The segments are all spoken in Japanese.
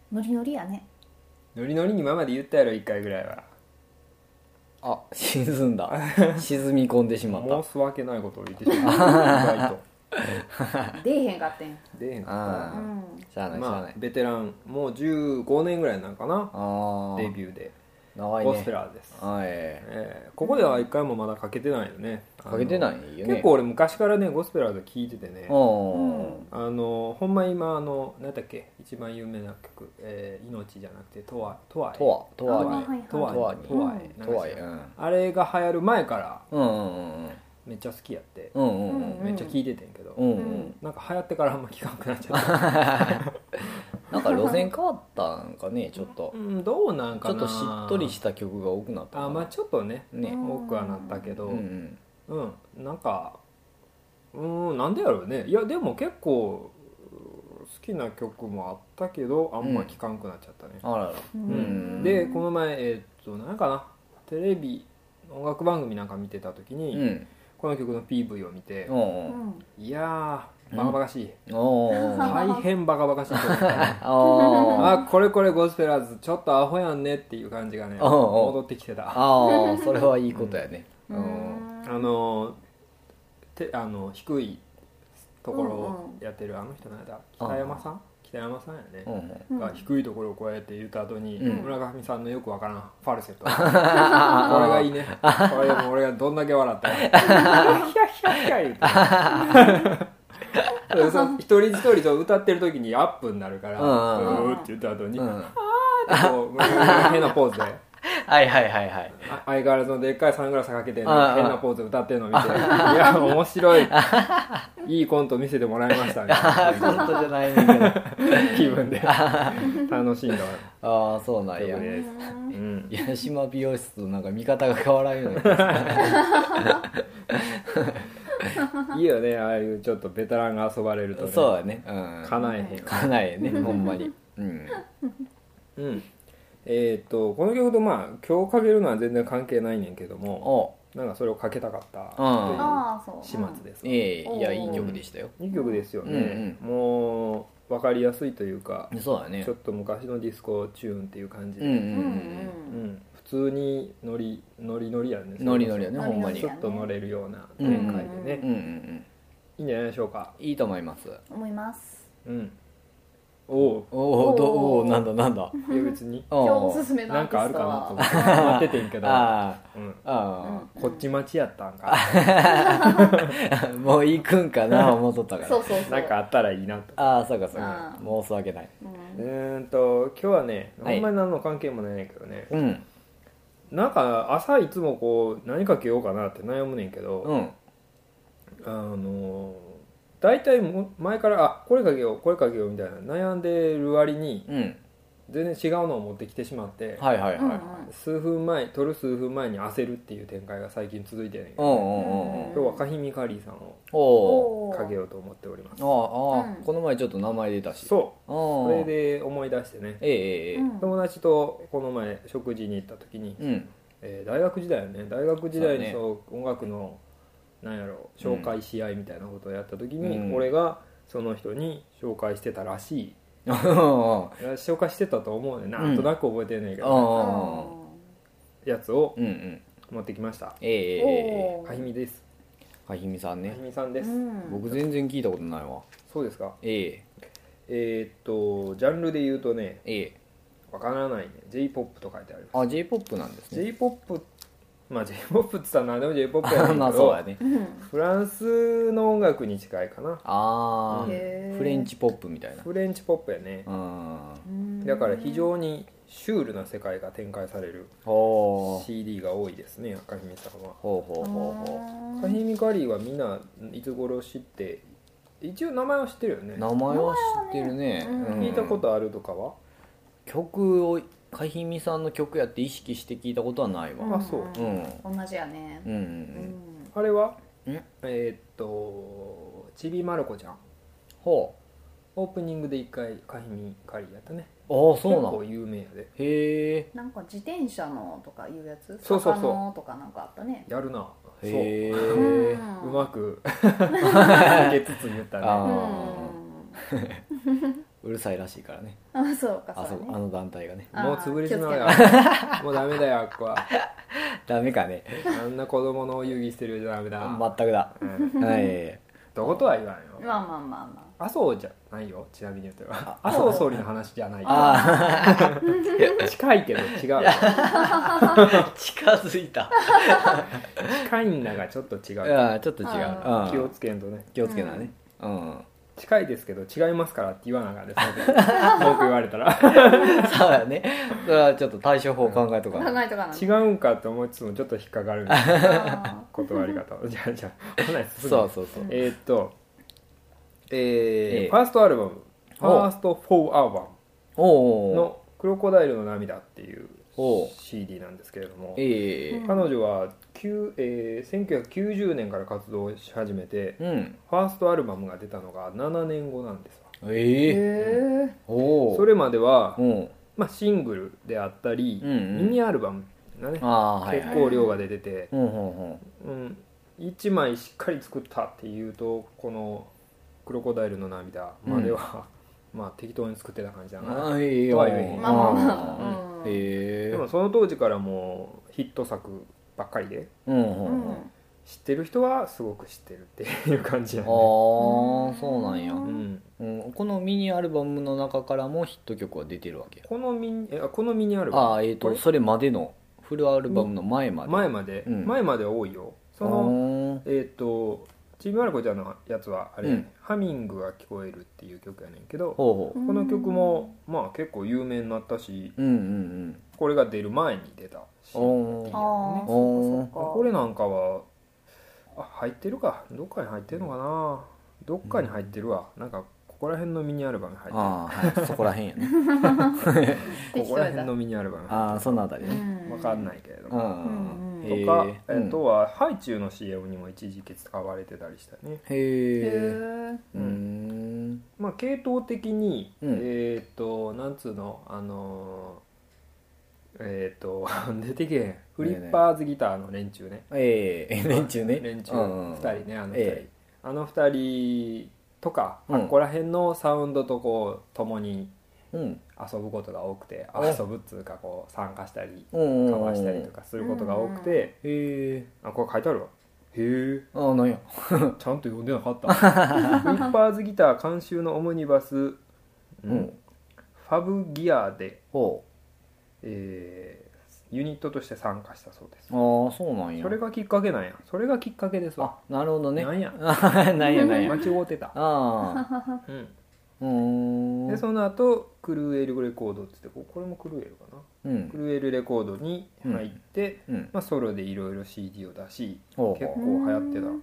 ノリノリやね。 ノリノリに今まで言ったやろ1回ぐらいは。 あ、沈んだ。沈み込んでしまった。 申すわけないことを言ってしまった意外と出えへんかってん。 出えへんかああ、 うんしゃあったないしゃあない。 ベテランもう15年ぐらいなんかな、 ああ、 デビューで長いね。 ゴスペラーズです、 はい。 ここでは一回もまだかけてないよね。 かけてないよね。 結構俺昔からねゴスペラーズ聞いててね、 うん。 ほんま今何だっけ一番有名な曲、命じゃなくてとわとわとわあれが流行る前からめっちゃ好きやって、めっちゃ聞いててんけど、なんか流行ってからあんま聞かなくなっちゃったなんか路線変わったんかね、ちょっと。 どうなんかな。 ちょっとしっとりした曲が多くなったかな。 まあちょっとねね。 多くはなったけど、 うんなんかなんでやろうね。いやでも結構好きな曲もあったけどあんま聞かんくなっちゃったね、 あらら。 でこの前何かな、テレビ音楽番組なんか見てた時に、この曲の PV を見て、いやーバカバカしい、大変バカバカしいと思ったねあこれゴスペラーズちょっとアホやんねっていう感じがね戻ってきてた。 ああ、それはいいことやね。 低いところをやってるあの人なんだ、北山さんやね、が低いところをこうやって言った後に、村上さんのよくわからんファルセットこれがいいね。これでも俺がどんだけ笑ったらヒャヒャヒャ言って一人一人と歌ってる時にアップになるからうーって言った後にあーってこう変なポーズではいはいはいはい。 相変わらずのでっかいサングラスかけて変なポーズ歌ってるのを見ていや面白いいいコント見せてもらいましたねコントじゃないねんけど気分で楽しんだああ、そうなんや。 曲です。 八島美容室となんか見方が変わらんよねいいよね、ああいうちょっとベテランが遊ばれるとね。 そうだね。 叶えへんよ。 叶えね、ほんまに。 この曲とまあ今日かけるのは全然関係ないねんけども、なんかそれをかけたかったという始末です。 いや、いい曲でしたよ。 いい曲ですよね。もう分かりやすいというか、 そうだね。 ちょっと昔のディスコチューンっていう感じで、普通にノリやね。 ノリやね、ほんまに。 ちょっと乗れるような展開でね、いいんじゃないでしょうか。 いいと思います。おお、なんだいや別に今日おすすめのなんかあるかなと思って待っててんけどこっち待ちやったんかもう行くんかな思っとったからなんかあったらいいなと。 そうか申すわけない。 今日はねほんまに何の関係もないねんけどね、なんか朝いつもこう何かけようかなって悩むねんけど、大体前からこれかけようみたいな悩んでる割に全然違うのを持ってきてしまって、撮る数分前に焦るっていう展開が最近続いてるんやけど、今日はカヒミカリーさんをかけようと思っております。 この前ちょっと名前出たし、 それで思い出してね、友達とこの前食事に行った時に、大学時代にそう音楽のなんやろ紹介し合いみたいなことをやった時に、俺がその人に紹介してたらしい紹介してたと思うね、なんとなく覚えてんねんけど、やつを持ってきました。かひみです。 かひみさんね。 かひみさんです。 僕全然聞いたことないわ。 そうですか。ジャンルで言うとね、わからないね、 J-POP と書いてあります。 J-POP なんですね。 J-POP まあ J-POP って言ったら何でも J-POP やねんけどそうやね。 フランスの音楽に近いかな。 フレンチポップみたいな。 フレンチポップやね。だから非常にシュールな世界が展開される CD が多いですね、赤姫さんは。赤姫カリーはみんないつ頃知って、一応名前は知ってるよね。 名前は知ってるね。 聞いたことあるとかは？ 曲をかひみさんの曲やって意識して聞いたことはないわ。 そう。 同じやね。 あれはちびまる子ちゃん。オープニングで一回かひみカリーやったね。 そうなの。 結構有名やで。 へえ。なんか自転車のとかいうやつ。 そうとかなんかあったね。 やるな。 へえ。 うまく受けつつ言ったね。 うるさいらしいからね。 あ、そうか、そうね。 あの団体がね。 もう潰れちまうよ。もうダメだよ、あっこは。 ダメかね。 あんな子供の遊戯してるじゃダメだ。 全くだ。はい。 どことは言わんよ。 まあまあまあまあ。 麻生じゃないよ、ちなみに言っては。麻生総理の話じゃないよ。近いけど違う。 近づいた。 近いんだがちょっと違う。 いやちょっと違う。 気をつけんとね。 気をつけなね。うん。 近いですけど違いますからって言わなあかんですね。文句言われたら。 そうだね。それはちょっと対処法を考えとかな。 考えとかな。 違うんかって思いつつもちょっと引っかかる断り方を。じゃあそうそうそう。 ファーストアルバム、ファースト4アルバムのクロコダイルの涙っていう CD なんですけれども、彼女は1990年から活動し始めて、ファーストアルバムが出たのが7年後なんですわ。それまでは、シングルであったり、ミニアルバムがね、結構量が出てて、1枚しっかり作ったっていうとこのクロコダイルの涙までは、まあ適当に作ってた感じだなとは言えへん。でもその当時からもうヒット作ばっかりで、知ってる人はすごく知ってるっていう感じやね。 ああ、そうなんや。このミニアルバムの中からもヒット曲は出てるわけ。 このミニアルバム、 それまでのフルアルバムの前まで前までは多いよ。そのちびまる子ちゃんのやつはあれ、ハミングが聞こえるっていう曲やねんけど、この曲もまあ結構有名になったし、これが出る前に出たし、これなんかは入ってるか、どっかに入ってるのかな、どっかに入ってるわ、なんかここら辺のミニアルバムに入ってる。 そこら辺やね。 ここら辺のミニアルバムに入ってる。 そのあたりね。 分かんないけれども。とか、あとはハイチュウの CM にも一時期使われてたりしたね。まあ系統的になんつうの出てけへん、フリッパーズギターの連中ね。 連中 2人ね、あの2人とか、ここら辺のサウンドとこう共に遊ぶことが多くて、遊ぶっつうかこう参加したりかわしたりとかすることが多くて、これ書いてあるわ。へえ、 なんやちゃんと読んでなかった。フリッパーズギター監修のオムニバス、ファブギアでユニットとして参加したそうです。 そうなんや。 それがきっかけなんや。それがきっかけですわ。 なるほどね。 なんやなんや間違うてた。でその後クルーエルレコードっつって、これもクルーエルかな、クルーエルレコードに入って、ソロでいろいろ CD を出し、結構流行ってたね。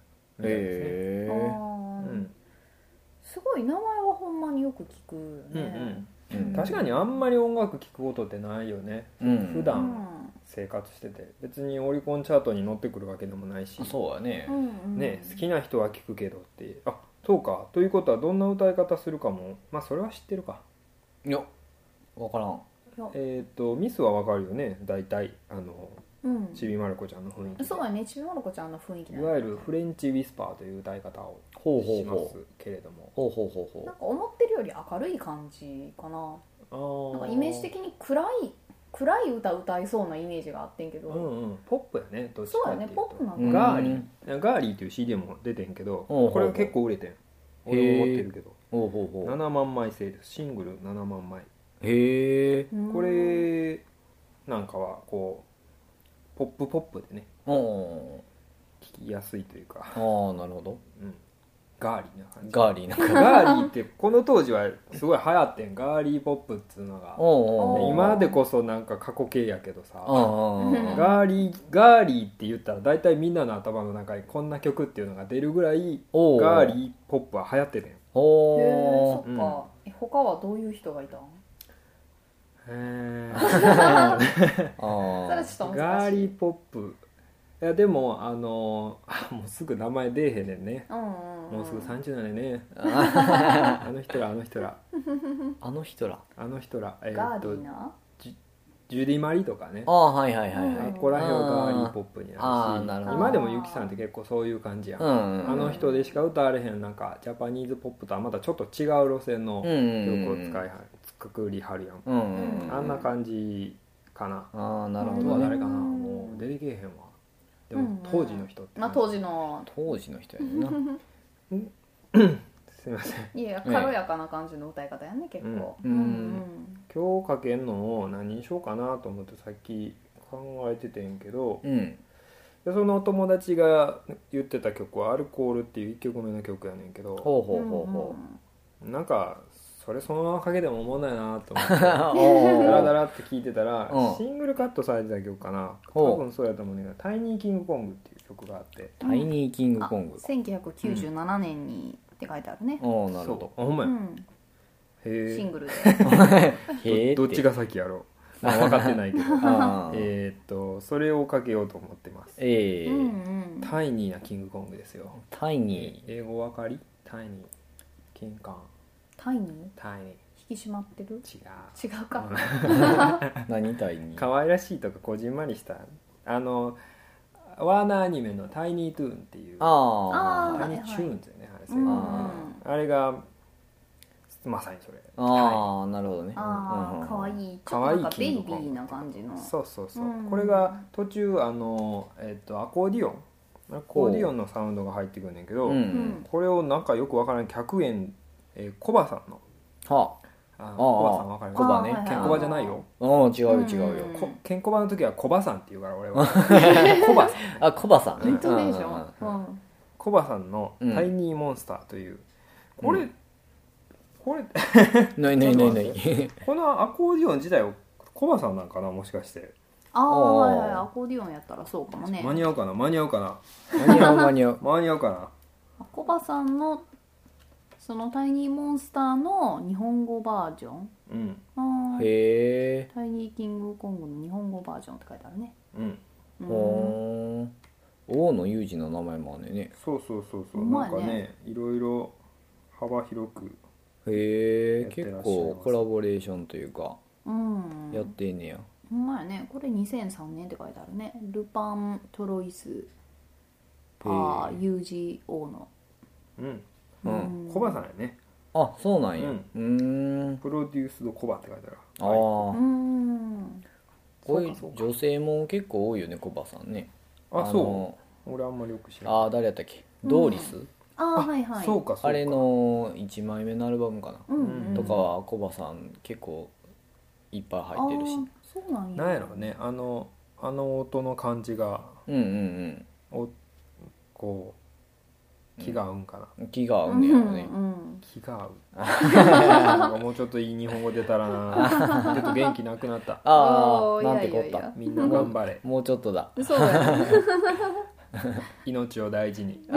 すごい名前はほんまによく聞くよね。 確かにあんまり音楽聴くことってないよね。普段生活してて別にオリコンチャートに載ってくるわけでもないし。 そうだね。 好きな人は聴くけどって、そうか、ということはどんな歌い方するかも、まあそれは知ってるか。 いや分からん。 ミスは分かるよね、大体ちびまる子ちゃんの雰囲気。 そうやね、ちびまる子ちゃんの雰囲気。 いわゆるフレンチウィスパーという歌い方をしますけれども、 なんか思ってるより明るい感じかな。なんかイメージ的に暗い歌歌いそうなイメージがあってんけど、 ポップやね、どっちかっていうと。 そうやね、ポップなんだ。ガーリーっていう CD も出てんけど、これが結構売れてん。俺も持ってるけど、7万枚制です。シングル7万枚。これなんかはこうポップでね、聞きやすいというか。 なるほど。 ガーリーな感じ。 ガーリーってこの当時はすごい流行ってん、ガーリーポップっつうのが。今でこそなんか過去形やけどさ、ガーリーって言ったら大体みんなの頭の中にこんな曲っていうのが出るぐらいガーリーポップは流行っててん。 そっか。他はどういう人がいたん？それはちょっと難しい。 ガーリーポップ、いやでももうすぐ名前出えへんねんね。もうすぐ30年ね。あの人らガーリーな？ ジュディ・マリとかね、 はいはいはいはい、 ここら辺はガーリーポップになるし、 なるほど、 今でもユキさんって結構そういう感じやん、あの人でしか歌われへんなんかジャパニーズポップとはまたちょっと違う路線の曲を作りはるやん、あんな感じかな。 なるほど、 あとは誰かな、もう出てけえへんわ。でも当時の人って、 当時の人やなすいません、 いや軽やかな感じの歌い方やね結構。 今日かけんのを何にしようかなと思ってさっき考えててんけど、でその友達が言ってた曲は「アルコール」っていう1曲目の曲やねんけど、なんかそれそのままかけても思んないなと思ってダラダラって聴いてたらシングルカットされてた曲かな、多分そうやと思うねんけど「タイニーキングコング」っていう曲があって、 タイニーキングコング、 1997年にって書いてあるね。 なるほど、 ほんまや、へえ、 シングルでどっちが先やろう、分かってないけどそれをかけようと思ってます。タイニーなキングコングですよ。 タイニー、 英語わかり？タイニー、金管、 タイニー、 タイニー、 引き締まってる？違うか。 何タイニー？ 可愛らしいとかこじんまりしたワーナーアニメのタイニートゥーンっていう、タイニーチューンズよね、あれがまさにそれ。 なるほどね。 かわいい、ちょっとなんかベイビーな感じの。 そうこれが途中アコーディオンのサウンドが入ってくるんだけど、これをなんかよくわからない100円コバさんの、コバさんわかる？ コバね、 ケンコバじゃないよ。 違うよ。 ケンコバの時はコバさんって言うから俺は。コバさん。 コバさんね。 イントネーション。 コバさんのタイニーモンスターという、これないこのアコーディオン自体をコバさんなんかな、もしかして。 アコーディオンやったらそうかもね。 間に合うかな。間に合うかな。 コバさんのそのタイニーモンスターの日本語バージョン、 へえ、 タイニーキングコングの日本語バージョンって書いてあるね。 大野裕二の名前もあるね。 そうなんかね、いろいろ幅広く、 結構コラボレーションというかやってんねや。 ほんまやね。これ2003年って書いてあるね。ルパン・トロイス・パー・ユージ・オーノ。 コバさんやね。 そうなんや。 プロデュースドコバって書いてある。 こういう女性も結構多いよね、コバさんね。 そう。俺あんまりよく知らない。 誰やったっけ、ドーリス、 そうかあれの1枚目のアルバムかな、とかはコバさん結構いっぱい入ってるし。 そうなんや。 なんやろうね、あの音の感じがこう気が合うんかな。 気が合うんねやろね。 気が合う。もうちょっといい日本語出たらな。ちょっと元気なくなった。 なんてこった。 みんな頑張れ。 もうちょっとだ。 そうやね。 命を大事に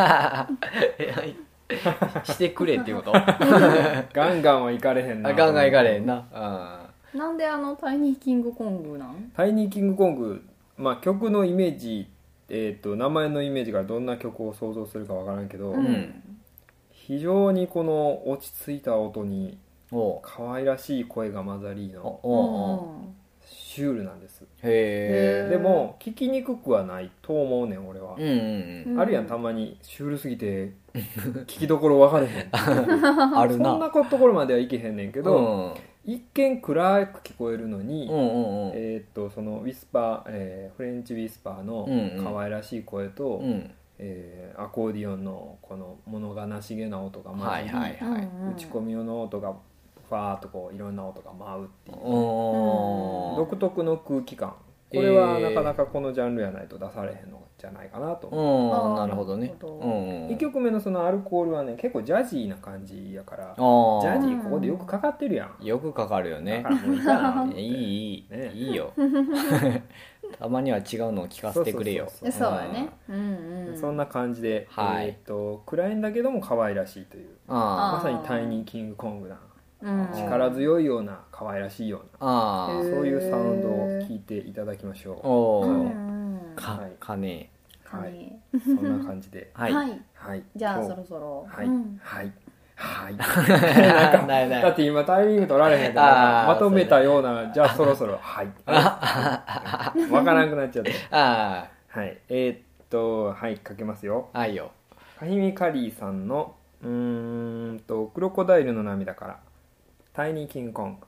してくれっていうこと？ ガンガンは行かれへんな。 ガンガン行かれへんな。 なんでタイニーキングコングなん？ タイニーキングコング、曲のイメージ、名前のイメージからどんな曲を想像するかわからんけど、非常にこの落ち着いた音に可愛らしい声が混ざりのシュールなんです。でも聞きにくくはないと思うねん俺は。あるやん、たまにシュールすぎて聞きどころ分かれへんあるな。そんなところまではいけへんねんけど、一見暗く聞こえるのに、そのウィスパー、フレンチウィスパーの可愛らしい声と、アコーディオンのこの物悲しげな音が混じり、打ち込みの音がファーっとこういろんな音が舞うっていう独特の空気感、これはなかなかこのジャンルやないと出されへんのじゃないかなと思う。 なるほどね。 1曲目のそのアルコールはね、結構ジャジーな感じやから、ジャジーここでよくかかってるやん。 よくかかるよね。 だからもういいかな。 いいよ。たまには違うのを聞かせてくれよ。 そうやね。 そんな感じで、暗いんだけども可愛らしいという、まさにタイニーキングコングな、力強いような可愛らしいような、そういうサウンドを聞いていただきましょう。 かねそんな感じで、 はい。じゃあそろそろ、 はいないだって今タイミング取られへんからまとめたようなじゃあそろそろはいわからなくなっちゃってはいはい書けますよ。 はいよ。 カヒミカリーさんのクロコダイルの涙からタイニーキングコング。